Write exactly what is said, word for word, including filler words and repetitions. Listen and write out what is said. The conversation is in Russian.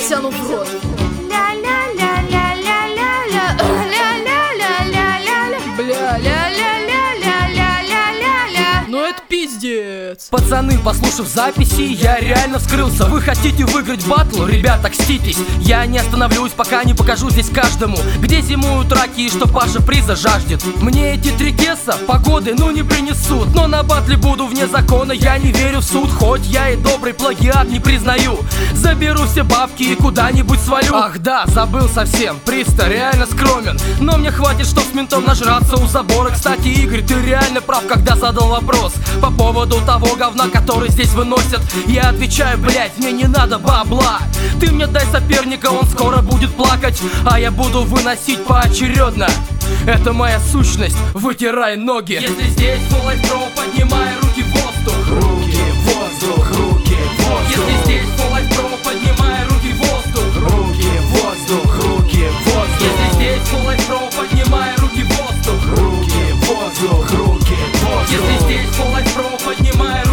Сяну в рот. Ну это пиздец. Пацаны, послушав записи, я реально вскрылся. Вы хотите выиграть батл? Ребята, кститесь. Я не остановлюсь, пока не покажу здесь каждому, где зимуют раки и что Паша приза жаждет. Мне эти три кеса погоды ну не принесут, но на батле буду вне закона, я не верю в суд. Хоть я и добрый плагиат не признаю, заберу все бабки и куда-нибудь свалю. Ах да, забыл совсем, приз-то реально скромен, но мне хватит, чтоб с ментом нажраться у забора. Кстати, Игорь, ты реально прав, когда задал вопрос по поводу того говна, который здесь выносят. Я отвечаю, блять, мне не надо бабла. Ты мне дай соперника, он скоро будет плакать, а я буду выносить поочередно. Это моя сущность, вытирай ноги. Если здесь Full Life Pro, поднимай руки в воздух. Руки в воздух, руки в воздух. Если здесь Full Life Pro, поднимай руки в воздух. Руки в воздух, руки в воздух. Если здесь Full Life Pro, поднимай руки в воздух. Руки в воздух, руки в воздух. Если здесь Full Life Pro, поднимай